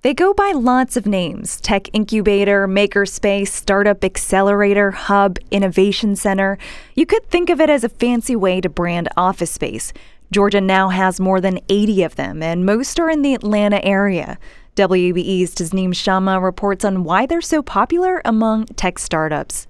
They go by lots of names: Tech Incubator, Makerspace, Startup Accelerator, Hub, Innovation Center. You could think of it as a fancy way to brand office space. Georgia now has more than 80 of them, and most are in the Atlanta area. WABE's Tasneem Shamma reports on why they're so popular among tech startups.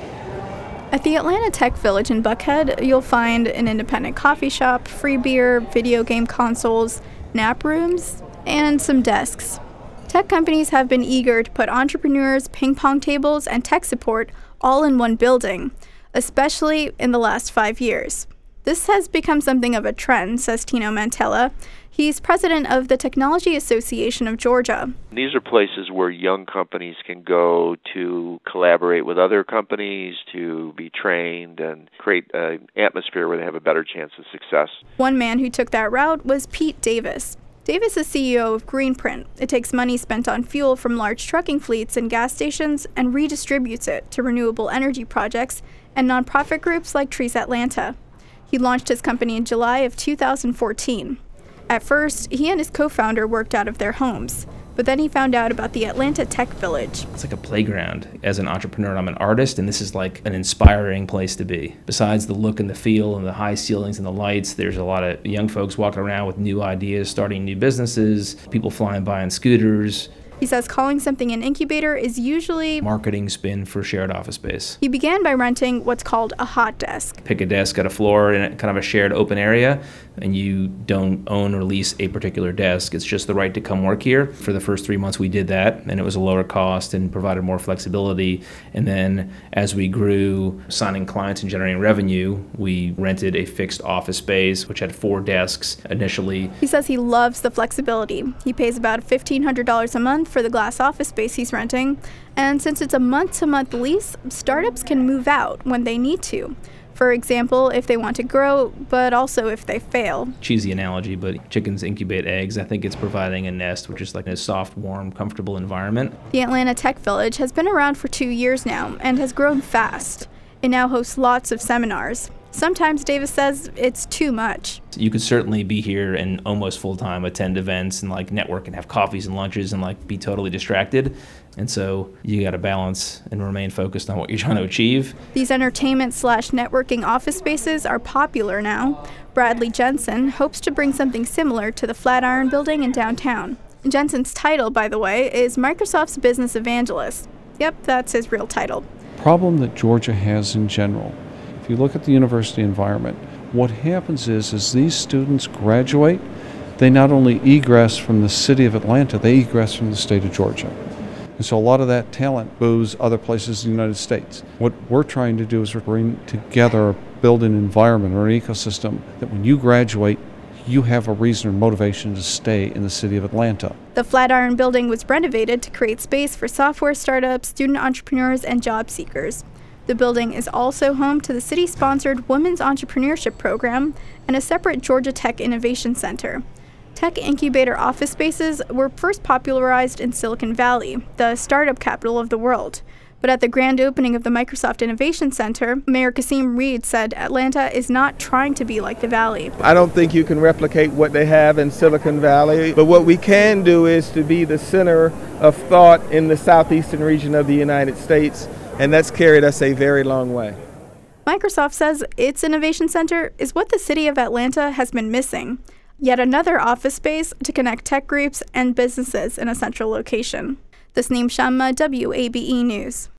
At the Atlanta Tech Village in Buckhead, you'll find an independent coffee shop, free beer, video game consoles, nap rooms, and some desks. Tech companies have been eager to put entrepreneurs, ping pong tables, and tech support all in one building, especially in the last 5 years. This has become something of a trend, says Tino Mantella. He's president of the Technology Association of Georgia. These are places where young companies can go to collaborate with other companies, to be trained, and create an atmosphere where they have a better chance of success. One man who took that route was Pete Davis. Davis is CEO of Greenprint. It takes money spent on fuel from large trucking fleets and gas stations and redistributes it to renewable energy projects and nonprofit groups like Trees Atlanta. He launched his company in July of 2014. At first, he and his co-founder worked out of their homes, but then he found out about the Atlanta Tech Village. It's like a playground. As an entrepreneur, I'm an artist, and this is like an inspiring place to be. Besides the look and the feel and the high ceilings and the lights, there's a lot of young folks walking around with new ideas, starting new businesses, people flying by on scooters. He says calling something an incubator is usually marketing spin for shared office space. He began by renting what's called a hot desk. Pick a desk at a floor in kind of a shared open area, and you don't own or lease a particular desk. It's just the right to come work here. For the first 3 months we did that, and it was a lower cost and provided more flexibility. And then as we grew, signing clients and generating revenue, we rented a fixed office space, which had 4 desks initially. He says he loves the flexibility. He pays about $1,500 a month for the glass office space he's renting, and since it's a month-to-month lease, startups can move out when they need to. For example, if they want to grow, but also if they fail. Cheesy analogy, but chickens incubate eggs. I think it's providing a nest, which is like a soft, warm, comfortable environment. The Atlanta Tech Village has been around for 2 years now and has grown fast. It now hosts lots of seminars. Sometimes, Davis says, it's too much. You could certainly be here and almost full-time attend events and like network and have coffees and lunches and like be totally distracted. And so you got to balance and remain focused on what you're trying to achieve. These entertainment/networking office spaces are popular now. Bradley Jensen hopes to bring something similar to the Flatiron Building in downtown. Jensen's title, by the way, is Microsoft's Business Evangelist. Yep, that's his real title. Problem that Georgia has in general. If you look at the university environment, what happens is these students graduate, they not only egress from the city of Atlanta, they egress from the state of Georgia. And so a lot of that talent goes other places in the United States. What we're trying to do is bring together, build an environment or an ecosystem that when you graduate, you have a reason or motivation to stay in the city of Atlanta. The Flatiron Building was renovated to create space for software startups, student entrepreneurs, and job seekers. The building is also home to the city-sponsored Women's Entrepreneurship Program and a separate Georgia Tech Innovation Center. Tech incubator office spaces were first popularized in Silicon Valley, the startup capital of the world. But at the grand opening of the Microsoft Innovation Center, Mayor Kasim Reed said Atlanta is not trying to be like the Valley. I don't think you can replicate what they have in Silicon Valley, but what we can do is to be the center of thought in the southeastern region of the United States, and that's carried us a very long way. Microsoft says its innovation center is what the city of Atlanta has been missing. Yet another office space to connect tech groups and businesses in a central location. Tasneem Shamma, WABE News.